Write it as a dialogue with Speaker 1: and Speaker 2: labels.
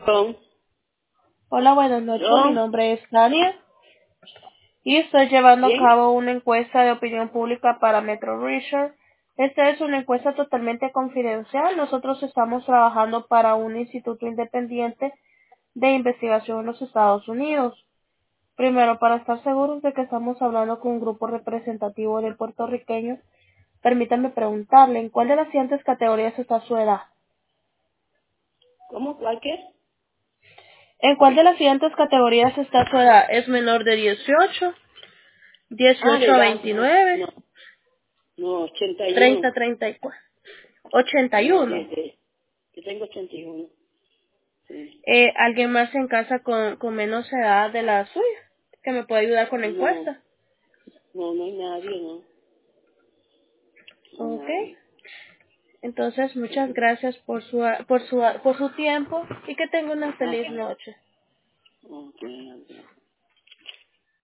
Speaker 1: John,
Speaker 2: Hola, buenas noches. Mi
Speaker 1: John,
Speaker 2: nombre es Nadia y estoy llevando a
Speaker 1: ¿quién?
Speaker 2: cabo una encuesta de opinión pública para Metro Research. Esta es una encuesta totalmente confidencial. Nosotros estamos trabajando para un instituto independiente de investigación en los Estados Unidos. Primero, para estar seguros de que estamos hablando con un grupo representativo de puertorriqueños, permítanme preguntarle, ¿en cuál de las siguientes categorías está su edad?
Speaker 1: ¿Cómo? ¿Cuál qué?
Speaker 2: ¿En cuál de las siguientes categorías está su edad? ¿Es menor de 18?
Speaker 1: Ah, de
Speaker 2: 18 a
Speaker 1: edad, no,
Speaker 2: 29,
Speaker 1: no, no, 81.
Speaker 2: 30 a 34, 81.
Speaker 1: No, yo tengo 81. Sí.
Speaker 2: ¿Alguien más en casa con menos edad de la suya que me puede ayudar con la
Speaker 1: No,
Speaker 2: encuesta?
Speaker 1: no hay nadie, no, no hay
Speaker 2: Ok.
Speaker 1: nadie.
Speaker 2: Entonces, muchas gracias por su tiempo y que tenga una feliz
Speaker 1: Ajá,
Speaker 2: noche.
Speaker 1: ok, ok.